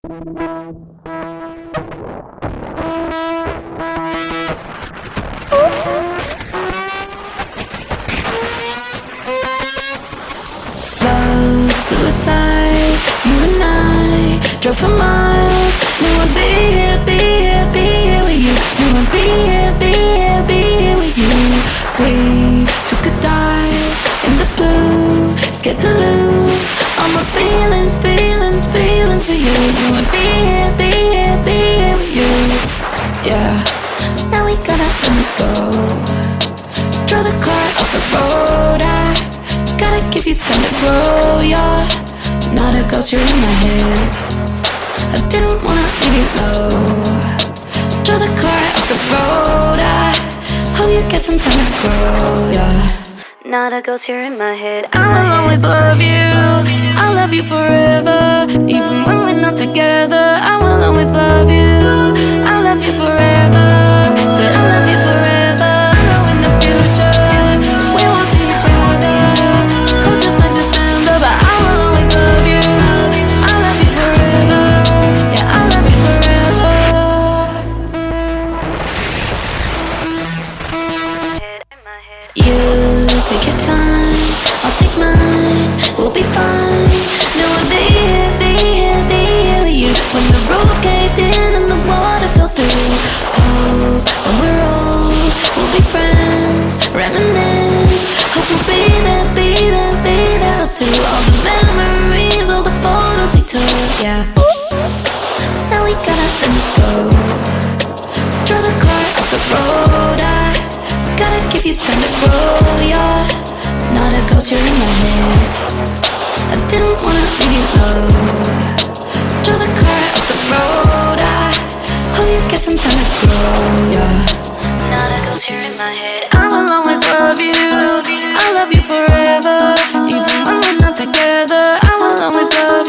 Love, suicide, you and I drove for miles. Knew I'd be here, be here, be here with you. Knew I'd be here, be here, be here with you. We took a dive in the blue, scared to lose all my feelings, feelings, feelings for you. Knew I'd be here, be here, be here with you. Yeah, now we gotta let this go. Draw the car off the road. I gotta give you time to grow, yeah. Not a ghost, you're in my head. I didn't wanna leave you low. Draw the car off the road. I hope you get some time to grow, yeah. Not a ghost, you're in my head. I will always love you. I'll love you forever. Even when we're not together, I will always love you. I'll love you forever. Said I love you forever. I know in the future we won't see each other. Cold just like December, but I will always love you. I love you forever. Yeah, I love you forever. You take your time, I'll take mine. We'll be fine. No, I'll be here, be here, be here with you. When the roof caved in and the water fell through. Oh, when we're old, we'll be friends. Reminisce. Hope we'll be there, be there, be there. Us too. All the memories, all the photos we took. Yeah. Now we gotta let this go. Draw the car off the road. I gotta give you time to grow, yeah. Not a ghost, you're in my head. I didn't wanna leave you low. Draw the car off the road. I hope you get some time to grow, yeah. Not a ghost, you're in my head. I will always love you. I love you forever. Even when we're not together, I will always love